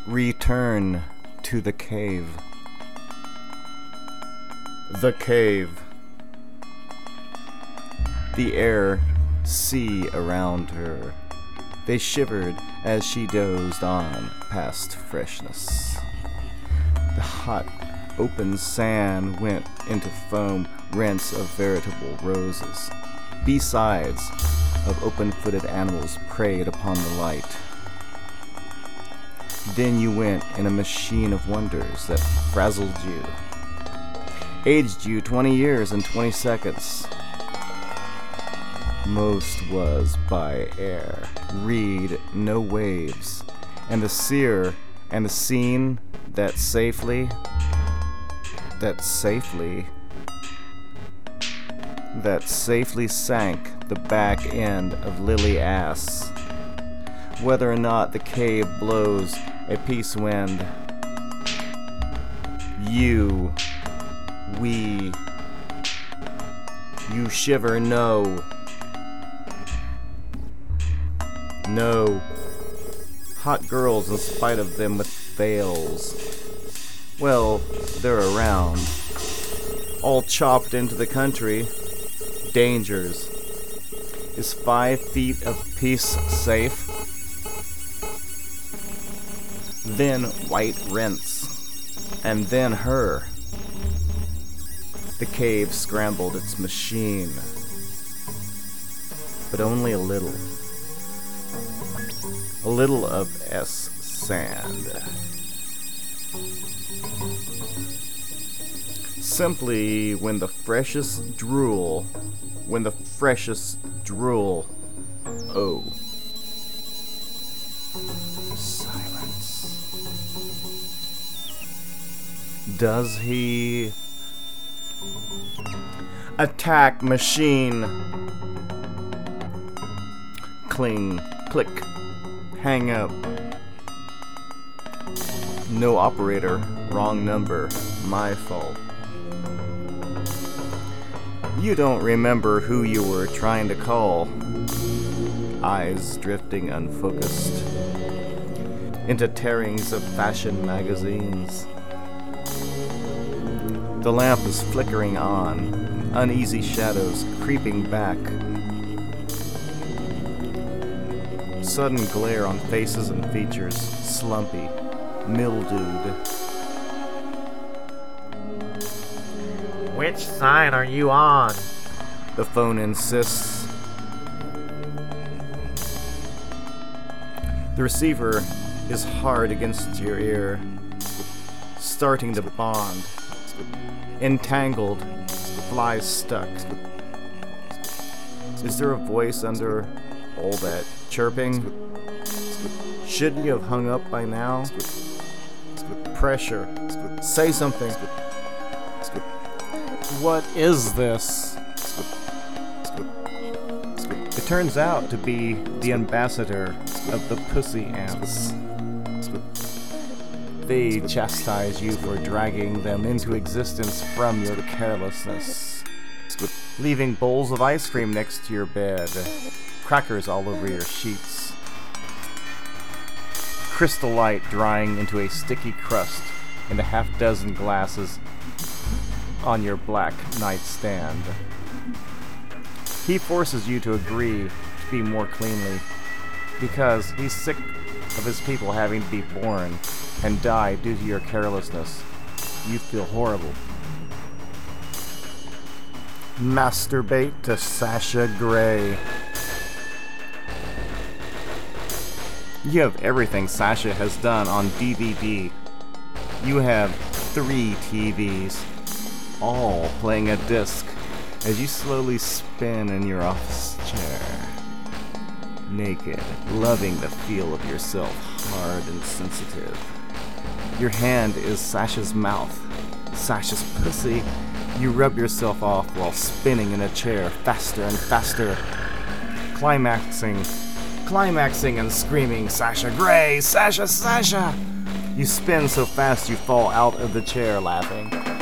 Return to the cave. The cave. The air, sea around her. They shivered as she dozed on past freshness. The hot, open sand went into foam rents of veritable roses. B-sides of open-footed animals preyed upon the light. Then you went in a machine of wonders that frazzled you, aged you 20 years and 20 seconds. Most was by air. Read no waves, and the seer and the scene that safely sank the back end of Lily Ass. Whether or not the cave blows a peace wind, you shiver no. Hot girls in spite of them with veils. Well, they're around. All chopped into the country. Dangers. Is 5 feet of peace safe? Then white rents. And then her. The cave scrambled its machine. But only a little. A little of sand. Simply when the freshest drool, oh. Silence. Does he attack machine? Cling, click. Hang up. No operator. Wrong number. My fault. You don't remember who you were trying to call. Eyes drifting unfocused into tearings of fashion magazines. The lamp is flickering on. Uneasy shadows creeping back. Sudden glare on faces and features, slumpy, mildewed. Which side are you on? The phone insists. The receiver is hard against your ear, starting to bond. Entangled, flies stuck. Is there a voice under all that chirping? Shouldn't you have hung up by now? Pressure. Say something. What is this? It turns out to be the ambassador of the pussy ants. They chastise you for dragging them into existence from your carelessness, leaving bowls of ice cream next to your bed, crackers all over your sheets, crystal light drying into a sticky crust in the half-dozen glasses on your black nightstand. He forces you to agree to be more cleanly, because he's sick of his people having to be born and die due to your carelessness. You feel horrible. Masturbate to Sasha Grey. You have everything Sasha has done on DVD. You have 3 TVs, all playing a disc as you slowly spin in your office chair. Naked, loving the feel of yourself, hard and sensitive. Your hand is Sasha's mouth, Sasha's pussy. You rub yourself off while spinning in a chair, faster and faster, climaxing and screaming, Sasha Grey, Sasha, Sasha! You spin so fast you fall out of the chair laughing.